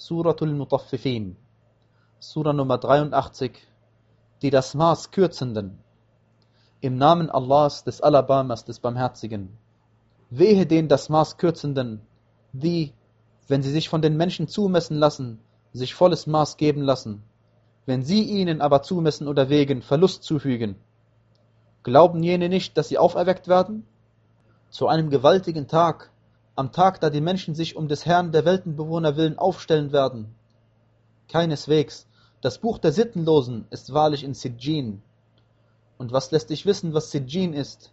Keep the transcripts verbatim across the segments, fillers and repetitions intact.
Suratul Mutaffifin, Sura Nummer dreiundachtzig, die das Maß Kürzenden. Im Namen Allahs, des Alabamas, des Barmherzigen. Wehe den das Maß Kürzenden, die, wenn sie sich von den Menschen zumessen lassen, sich volles Maß geben lassen, wenn sie ihnen aber zumessen oder wägen, Verlust zufügen. Glauben jene nicht, dass sie auferweckt werden? Zu einem gewaltigen Tag, am Tag, da die Menschen sich um des Herrn der Weltenbewohner willen aufstellen werden. Keineswegs, das Buch der Sittenlosen ist wahrlich in Sijjin. Und was lässt dich wissen, was Sijjin ist?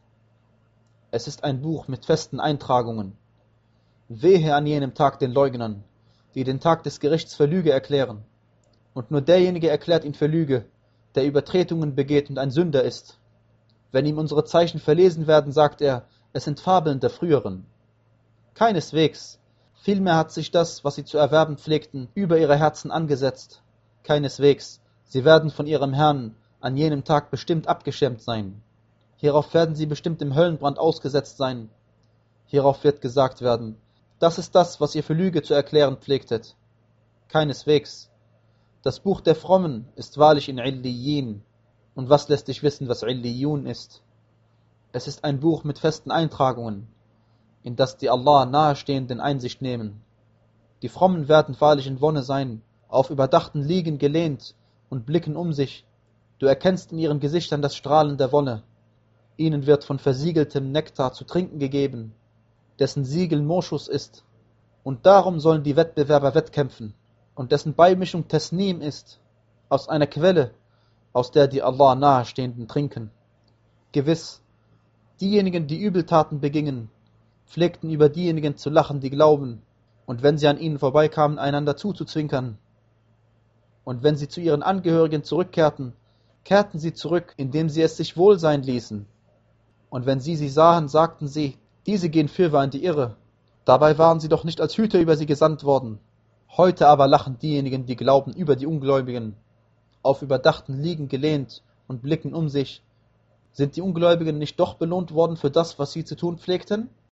Es ist ein Buch mit festen Eintragungen. Wehe an jenem Tag den Leugnern, die den Tag des Gerichts für Lüge erklären. Und nur derjenige erklärt ihn für Lüge, der Übertretungen begeht und ein Sünder ist. Wenn ihm unsere Zeichen verlesen werden, sagt er, es sind Fabeln der früheren. Keineswegs, vielmehr hat sich das, was sie zu erwerben pflegten, über ihre Herzen angesetzt. Keineswegs, sie werden von ihrem Herrn an jenem Tag bestimmt abgeschirmt sein. Hierauf werden sie bestimmt im Höllenbrand ausgesetzt sein. Hierauf wird gesagt werden, das ist das, was ihr für Lüge zu erklären pflegtet. Keineswegs, das Buch der Frommen ist wahrlich in Illiyin. Und was lässt dich wissen, was Illiyun ist? Es ist ein Buch mit festen Eintragungen, in das die Allah nahestehenden Einsicht nehmen. Die Frommen werden wahrlich in Wonne sein, auf überdachten Liegen gelehnt und blicken um sich. Du erkennst in ihren Gesichtern das Strahlen der Wonne. Ihnen wird von versiegeltem Nektar zu trinken gegeben, dessen Siegel Moschus ist. Und darum sollen die Wettbewerber wettkämpfen, und dessen Beimischung Tesnim ist, aus einer Quelle, aus der die Allah nahestehenden trinken. Gewiss, diejenigen, die Übeltaten begingen, pflegten über diejenigen zu lachen, die glauben, und wenn sie an ihnen vorbeikamen, einander zuzuzwinkern. Und wenn sie zu ihren Angehörigen zurückkehrten, kehrten sie zurück, indem sie es sich wohl sein ließen. Und wenn sie sie sahen, sagten sie, diese gehen fürwahr in die Irre. Dabei waren sie doch nicht als Hüter über sie gesandt worden. Heute aber lachen diejenigen, die glauben, über die Ungläubigen, auf überdachten Liegen gelehnt und blicken um sich. Sind die Ungläubigen nicht doch belohnt worden für das, was sie zu tun pflegten?